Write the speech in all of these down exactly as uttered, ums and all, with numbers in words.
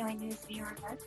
O A News viewers have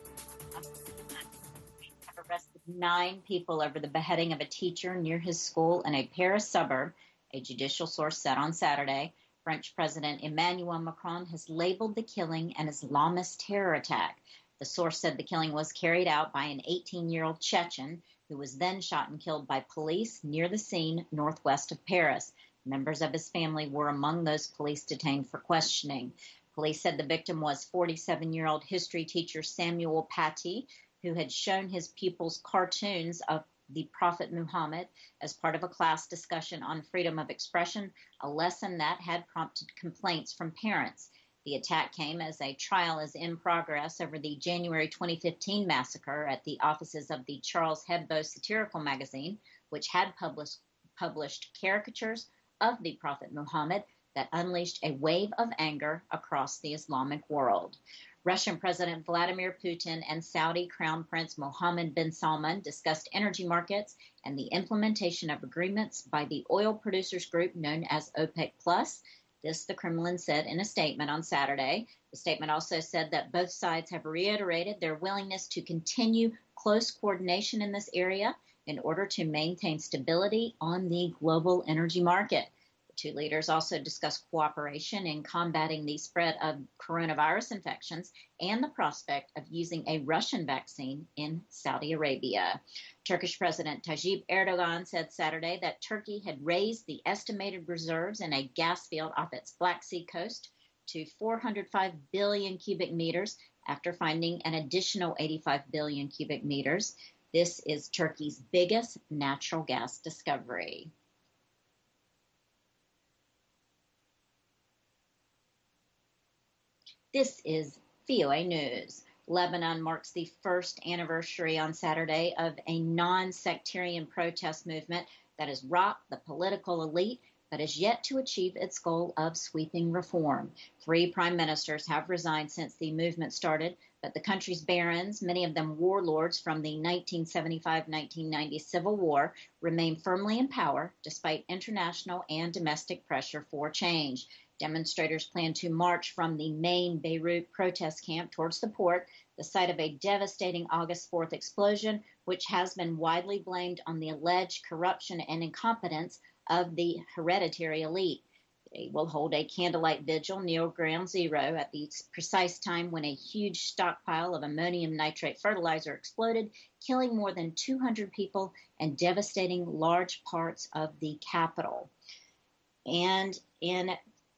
arrested nine people over the beheading of a teacher near his school in a Paris suburb, a judicial source said on Saturday. French President Emmanuel Macron has labeled the killing an Islamist terror attack. The source said the killing was carried out by an eighteen-year-old Chechen who was then shot and killed by police near the scene northwest of Paris. Members of his family were among those police detained for questioning. Police said the victim was forty-seven-year-old history teacher Samuel Paty, who had shown his pupils cartoons of the Prophet Muhammad as part of a class discussion on freedom of expression, a lesson that had prompted complaints from parents. The attack came as a trial is in progress over the January twenty fifteen massacre at the offices of the Charles Hebdo satirical magazine, which had published, published caricatures of the Prophet Muhammad that unleashed a wave of anger across the Islamic world. Russian President Vladimir Putin and Saudi Crown Prince Mohammed bin Salman discussed energy markets and the implementation of agreements by the oil producers group known as OPEC Plus. This, the Kremlin said in a statement on Saturday. The statement also said that both sides have reiterated their willingness to continue close coordination in this area in order to maintain stability on the global energy market. The two leaders also discussed cooperation in combating the spread of coronavirus infections and the prospect of using a Russian vaccine in Saudi Arabia. Turkish President Tayyip Erdogan said Saturday that Turkey had raised the estimated reserves in a gas field off its Black Sea coast to four hundred five billion cubic meters after finding an additional eighty-five billion cubic meters. This is Turkey's biggest natural gas discovery. This is V O A News. Lebanon marks the first anniversary on Saturday of a non-sectarian protest movement that has rocked the political elite but is yet to achieve its goal of sweeping reform. Three prime ministers have resigned since the movement started, but the country's barons, many of them warlords from the nineteen seventy-five to nineteen ninety Civil War, remain firmly in power despite international and domestic pressure for change. Demonstrators plan to march from the main Beirut protest camp towards the port, the site of a devastating August fourth explosion, which has been widely blamed on the alleged corruption and incompetence of the hereditary elite. They will hold a candlelight vigil near Ground Zero at the precise time when a huge stockpile of ammonium nitrate fertilizer exploded, killing more than two hundred people and devastating large parts of the capital. And in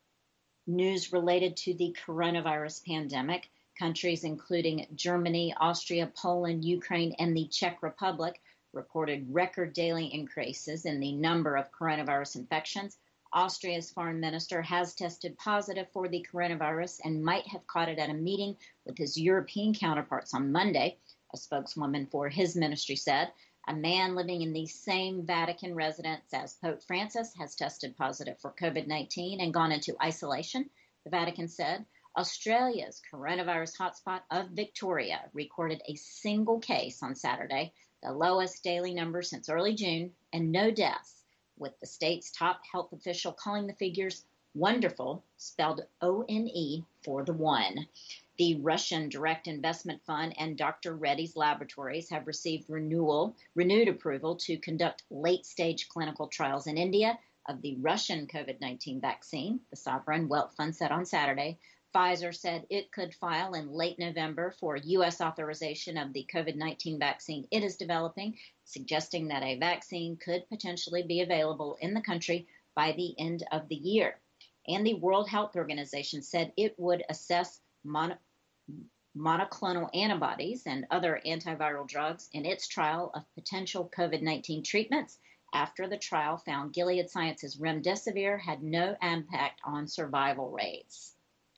news related to the coronavirus pandemic, countries including Germany, Austria, Poland, Ukraine, and the Czech Republic reported record daily increases in the number of coronavirus infections. Austria's foreign minister has tested positive for the coronavirus and might have caught it at a meeting with his European counterparts on Monday, a spokeswoman for his ministry said. A man living in the same Vatican residence as Pope Francis has tested positive for COVID nineteen and gone into isolation, the Vatican said. Australia's coronavirus hotspot of Victoria recorded a single case on Saturday, the lowest daily number since early June, and no deaths, with the state's top health official calling the figures wonderful, spelled O N E for the one. The Russian Direct Investment Fund and Doctor Reddy's Laboratories have received renewal, renewed approval to conduct late-stage clinical trials in India of the Russian COVID nineteen vaccine, the Sovereign Wealth Fund said on Saturday. Pfizer said it could file in late November for U S authorization of the COVID nineteen vaccine it is developing, suggesting that a vaccine could potentially be available in the country by the end of the year. And the World Health Organization said it would assess mono- monoclonal antibodies and other antiviral drugs in its trial of potential COVID nineteen treatments after the trial found Gilead Sciences' remdesivir had no impact on survival rates.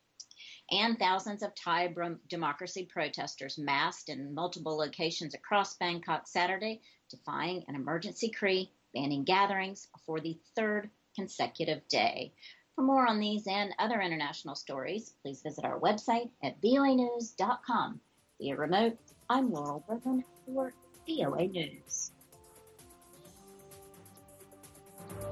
And thousands of Thai democracy protesters massed in multiple locations across Bangkok Saturday, defying an emergency decree banning gatherings for the third consecutive day. For more on these and other international stories, please visit our website at V O A news dot com. Via remote, I'm Laurel Bergman for V O A News.